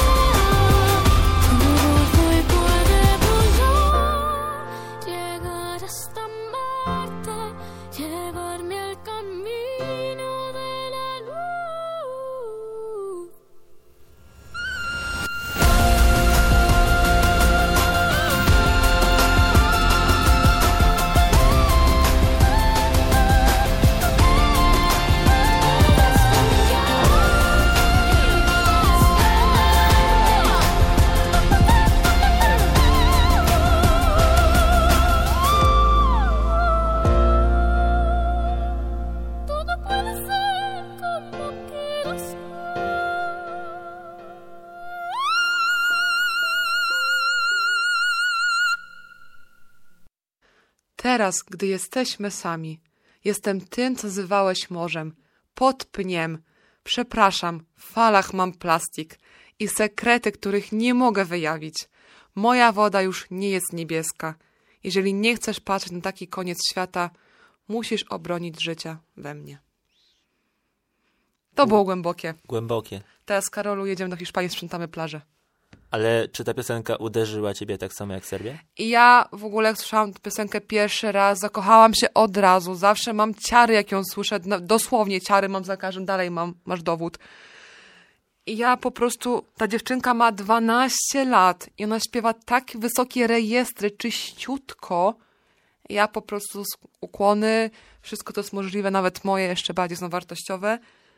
Teraz, gdy jesteśmy sami, jestem tym, co zywałeś morzem, pod pniem. Przepraszam, w falach mam plastik i sekrety, których nie mogę wyjawić. Moja woda już nie jest niebieska. Jeżeli nie chcesz patrzeć na taki koniec świata, musisz obronić życia we mnie. To było głębokie. Głębokie. Teraz, Karolu, jedziemy do Hiszpanii, sprzątamy plażę. Ale czy ta piosenka uderzyła ciebie tak samo jak Serbia? I ja w ogóle, jak słyszałam tę piosenkę pierwszy raz, zakochałam się od razu. Zawsze mam ciary, jak ją słyszę. Dosłownie ciary mam za każdym. Dalej masz dowód. I ja po prostu, ta dziewczynka ma 12 lat i ona śpiewa tak wysokie rejestry, czyściutko. Ja po prostu ukłony, wszystko to jest możliwe, nawet moje jeszcze bardziej są wartościowe.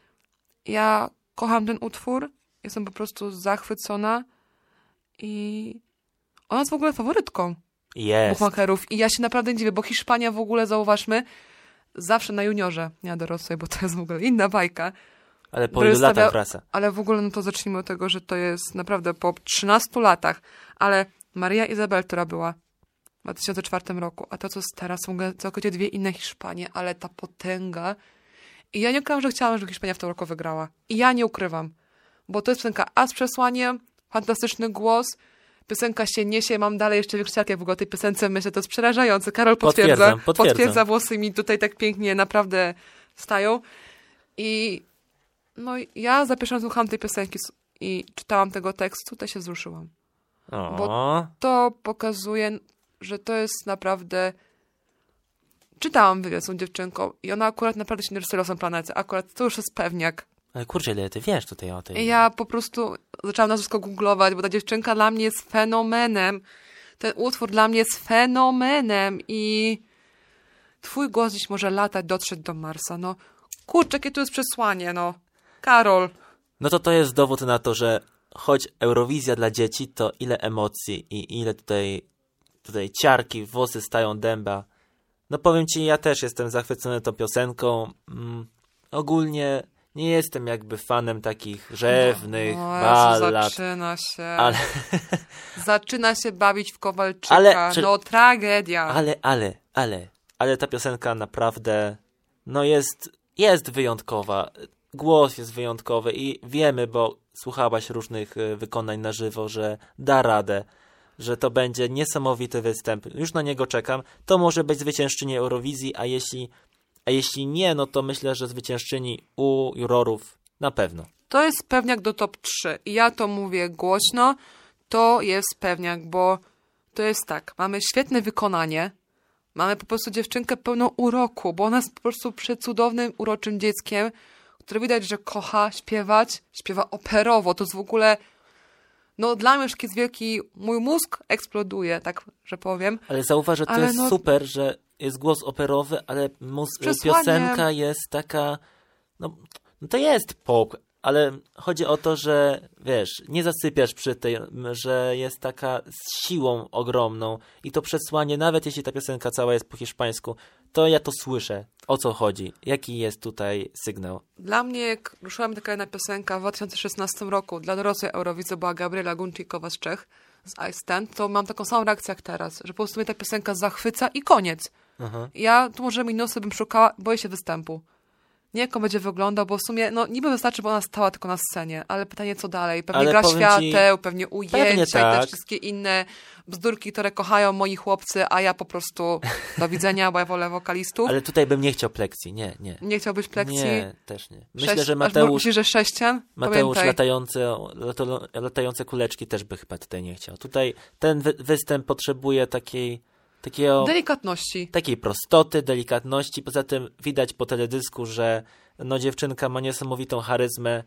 Ja kocham ten utwór, jestem po prostu zachwycona i ona jest w ogóle faworytką bookmakerów. I ja się naprawdę nie dziwię, bo Hiszpania w ogóle, zauważmy, zawsze na juniorze, nie na dorosłej, bo to jest w ogóle inna bajka. Ale po ilu latach wraca? Ale w ogóle, no to zacznijmy od tego, że to jest naprawdę po 13 latach. Ale Maria Izabel, która była w 2004 roku, a to, co jest teraz, są w ogóle całkowicie dwie inne Hiszpanie, ale ta potęga. I ja nie ukrywam, że chciałam, żeby Hiszpania w tym roku wygrała. I ja nie ukrywam, bo to jest piosenka z przesłaniem, fantastyczny głos, piosenka się niesie, mam dalej jeszcze wykrzciarkę w ogóle tej piosence, myślę, to jest przerażające. Karol potwierdza, włosy mi tutaj tak pięknie naprawdę stają. I no ja za pierwszym razem słuchałam tej piosenki i czytałam tego tekstu, to się wzruszyłam. Bo to pokazuje, że to jest naprawdę... Czytałam wywiad z tą dziewczynką i ona akurat naprawdę się nie rysuje losem planety. Akurat to już jest pewniak. Ale kurczę, ile ty wiesz tutaj o tej... Ja po prostu zaczęłam na wszystko googlować, bo ta dziewczynka dla mnie jest fenomenem. Ten utwór dla mnie jest fenomenem i twój głos dziś może latać, dotrzeć do Marsa. No kurczę, jakie tu jest przesłanie, no. Karol. No to jest dowód na to, że choć Eurowizja dla dzieci, to ile emocji i ile tutaj ciarki, włosy stają dęba. No powiem ci, ja też jestem zachwycony tą piosenką. Ogólnie nie jestem jakby fanem takich rzewnych ballad. Zaczyna się. Ale... Zaczyna się bawić w Kowalczyka. No tragedia. Ale ta piosenka naprawdę no jest wyjątkowa. Głos jest wyjątkowy i wiemy, bo słuchałaś różnych wykonań na żywo, że da radę, że to będzie niesamowity występ. Już na niego czekam. To może być zwyciężczyni Eurowizji, a jeśli nie, no to myślę, że zwyciężczyni u jurorów na pewno. To jest pewniak do top 3. I ja to mówię głośno. To jest pewniak, bo to jest tak. Mamy świetne wykonanie. Mamy po prostu dziewczynkę pełną uroku, bo ona jest po prostu przecudownym, uroczym dzieckiem, które widać, że kocha śpiewać, śpiewa operowo. To jest w ogóle, no dla mnie już jest wielki, mój mózg eksploduje, tak, że powiem. Ale zauważ, że to jest super, że jest głos operowy, ale piosenka jest taka, no to jest pop, ale chodzi o to, że wiesz, nie zasypiasz przy tej, że jest taka z siłą ogromną i to przesłanie, nawet jeśli ta piosenka cała jest po hiszpańsku, to ja to słyszę. O co chodzi? Jaki jest tutaj sygnał? Dla mnie, jak ruszyła mi taka jedna piosenka w 2016 roku, dla dorosłej Eurowizji była Gabriela Gunčíková z Czech, z I Stand, to mam taką samą reakcję jak teraz, że po prostu mnie ta piosenka zachwyca i koniec. Aha. Ja tu może minusy bym szukała, boję się występu. Nie jak on będzie wyglądał, bo w sumie, no niby wystarczy, bo ona stała tylko na scenie, ale pytanie co dalej? Pewnie gra świateł, pewnie ujęcia tak. I te wszystkie inne bzdurki, które kochają moi chłopcy, a ja po prostu do widzenia, bo ja wolę wokalistów. Ale tutaj bym nie chciał plekcji, nie. Nie chciałbyś plekcji? Nie, też nie. Myślę, że Myślisz, że sześcian? Mateusz latające kuleczki też by chyba tutaj nie chciał. Tutaj ten występ potrzebuje takiego delikatności. Takiej prostoty, delikatności. Poza tym widać po teledysku, że no dziewczynka ma niesamowitą charyzmę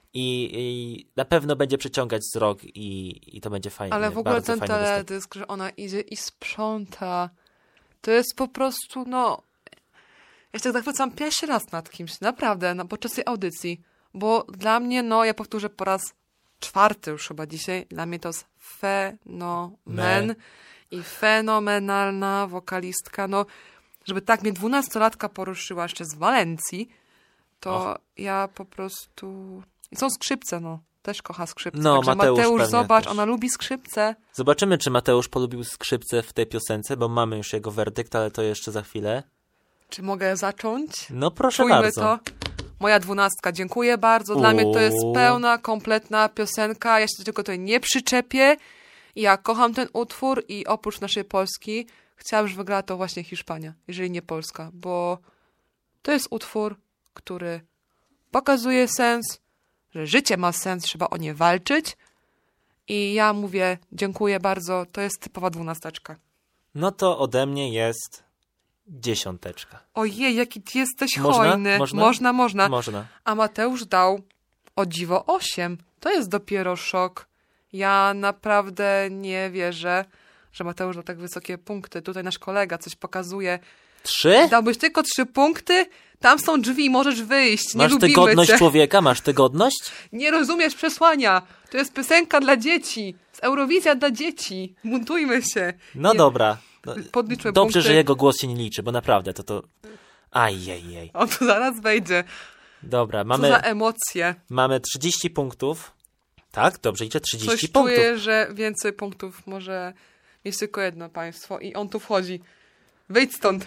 i na pewno będzie przyciągać wzrok i to będzie fajne. Ale w ogóle ten teledysk, że ona idzie i sprząta, to jest po prostu, no... Ja się tak zachwycam pierwszy raz nad kimś, naprawdę, podczas tej audycji. Bo dla mnie, no ja powtórzę po raz 4 już chyba dzisiaj, dla mnie to jest fenomen. I fenomenalna wokalistka, no, żeby tak mnie 12-latka poruszyła jeszcze z Walencji, to ja po prostu... I są skrzypce, no. też kocha skrzypce. No, Także Mateusz Mateusz, pewnie zobacz, też. ona lubi skrzypce. Zobaczymy, czy Mateusz polubił skrzypce w tej piosence, bo mamy już jego werdykt, ale to jeszcze za chwilę. Czy mogę zacząć? No proszę Czujmy bardzo. to. Moja 12, dziękuję bardzo. Dla mnie to jest pełna, kompletna piosenka. Ja się do tego tutaj nie przyczepię. Ja kocham ten utwór i oprócz naszej Polski chciałam, żeby wygrała to właśnie Hiszpania, jeżeli nie Polska, bo to jest utwór, który pokazuje sens, że życie ma sens, trzeba o nie walczyć. I ja mówię, dziękuję bardzo, to jest typowa 12. No to ode mnie jest 10. Ojej, jaki ty jesteś Można? hojny. Można? Można. Można. A Mateusz dał, o dziwo, 8. To jest dopiero szok. Ja naprawdę nie wierzę, że Mateusz dał tak wysokie punkty. Tutaj nasz kolega coś pokazuje. 3? Dałbyś tylko 3 punkty? Tam są drzwi, możesz wyjść. Nie Masz lubimy tygodność cię. człowieka? Masz tygodność? Nie rozumiesz przesłania. To jest piosenka dla dzieci. Z Eurowizja dla dzieci. Buntujmy się. No Nie, dobra. No, Podliczmy dobrze, punkty. że jego głos się nie liczy, bo naprawdę to... Ajajaj. On tu zaraz wejdzie. Dobra, Co za emocje. mamy 30 punktów. Tak? Dobrze, liczę 30 Coś punktów. czuję, że więcej punktów może mieć tylko jedno państwo i on tu wchodzi. Wyjdź stąd.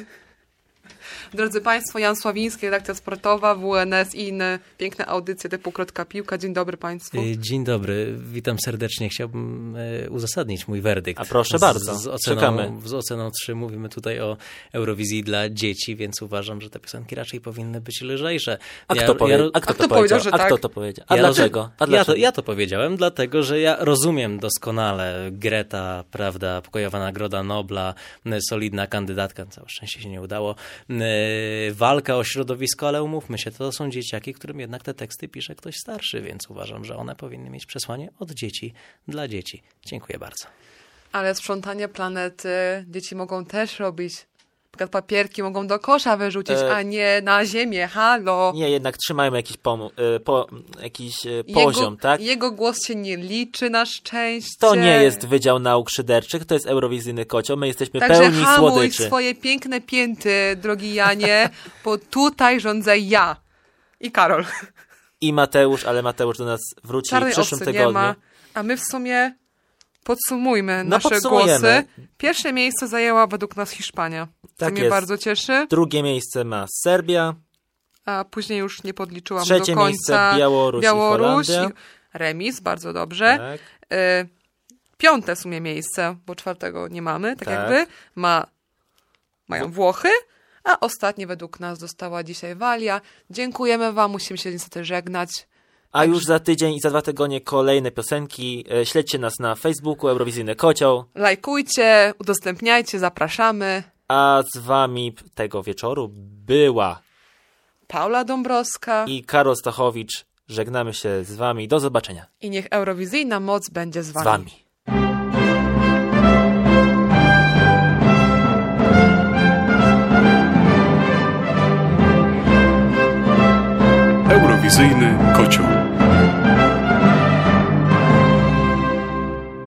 Drodzy Państwo, Jan Sławiński, redakcja sportowa, WNS i inne piękne audycje typu Krótka Piłka. Dzień dobry Państwu. Dzień dobry, witam serdecznie. Chciałbym uzasadnić mój werdykt. A proszę bardzo, czekamy. Z oceną 3 mówimy tutaj o Eurowizji dla dzieci, więc uważam, że te piosenki raczej powinny być lżejsze. Kto to powiedział? że A tak? kto to powiedział? A dlaczego? Ja to powiedziałem, dlatego, że ja rozumiem doskonale Greta, prawda, pokojowa Nagroda Nobla, solidna kandydatka, całe szczęście się nie udało, walka o środowisko, ale umówmy się, to są dzieciaki, którym jednak te teksty pisze ktoś starszy, więc uważam, że one powinny mieć przesłanie od dzieci dla dzieci. Dziękuję bardzo. Ale sprzątanie planety dzieci mogą też robić. Na przykład papierki mogą do kosza wyrzucić, a nie na ziemię. Halo. Nie, jednak trzymajmy jakiś poziom, tak? Jego głos się nie liczy na szczęście. To nie jest Wydział Nauk Szyderczych, to jest Eurowizyjny Kocioł, my jesteśmy Także pełni hamuj słodyczy. swoje piękne pięty, drogi Janie, bo tutaj rządzę ja i Karol. I Mateusz, ale Mateusz do nas wróci Czarnej w przyszłym owcy tygodniu. nie ma, a my w sumie podsumujmy No, nasze podsumujemy. głosy. Pierwsze miejsce zajęła według nas Hiszpania, co Tak mnie jest. bardzo cieszy, Drugie miejsce ma Serbia, a później już nie podliczyłam trzecie do końca. miejsce Białoruś i Holandia. Remis, bardzo dobrze. Tak. Piąte w sumie miejsce, bo czwartego nie mamy, tak Tak. jakby, mają Włochy, a ostatnie według nas dostała dzisiaj Walia. Dziękujemy wam, musimy się niestety żegnać. A już za tydzień i za 2 tygodnie kolejne piosenki. Śledźcie nas na Facebooku Eurowizyjny Kocioł. Lajkujcie, udostępniajcie, zapraszamy. A z wami tego wieczoru była Paula Dąbrowska i Karol Stachowicz. Żegnamy się z wami. Do zobaczenia. i niech eurowizyjna moc będzie z Z wami. wami. Eurowizyjny Kocioł.